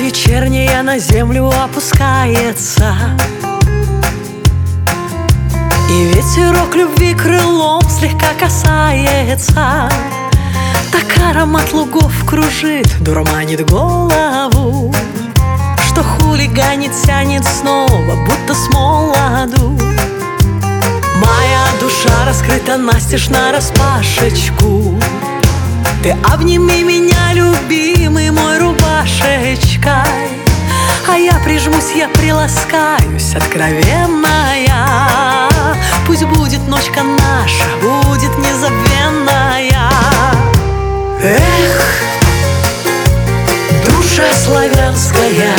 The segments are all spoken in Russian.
вечерняя на землю опускается, и ветерок любви крылом слегка касается. Так аромат лугов кружит, дурманит голову, что хулиганит, тянет снова, будто с молоду. Моя душа раскрыта настежь нараспашечку. Ты обними меня, любимый мой, рубашечкой, а я прижмусь, я приласкаюсь, откровенная. Пусть будет ночка наша, будет незабвенная. Эх, душа славянская,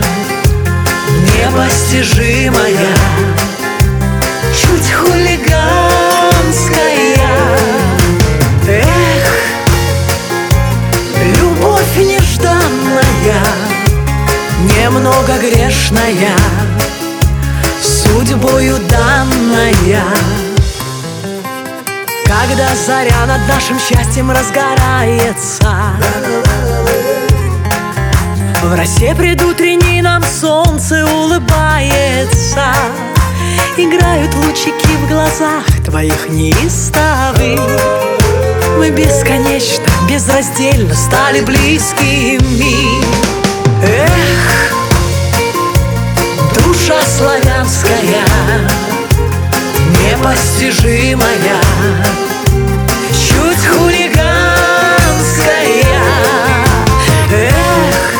непостижимая, чуть хулиганская. Эх, любовь нежданная, немного грешная, судьбою данная. Когда заря над нашим счастьем разгорается, в росе предутренней нам солнце улыбается, играют лучики в глазах твоих неистовых. Мы бесконечно, безраздельно стали близкими. Эх, душа славянская, непостижимая, чуть хулиганская. Эх,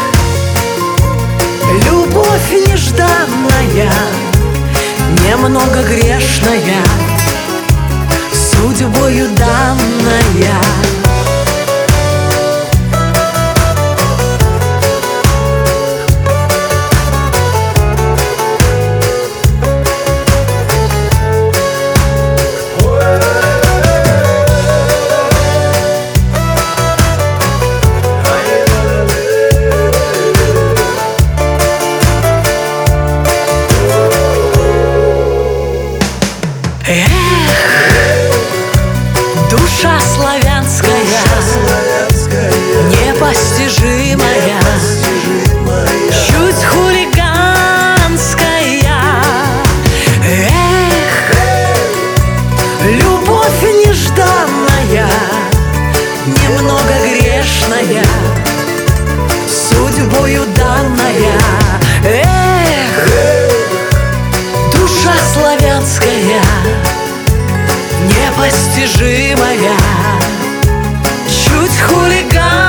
любовь нежданная, немного грешная, судьбою данная. Эх, душа славянская, непостижимая, чуть хулиганская. Эх, любовь нежданная, немного грешная, судьбою данная. Эх, душа славянская, непостижимая, чуть хулиган.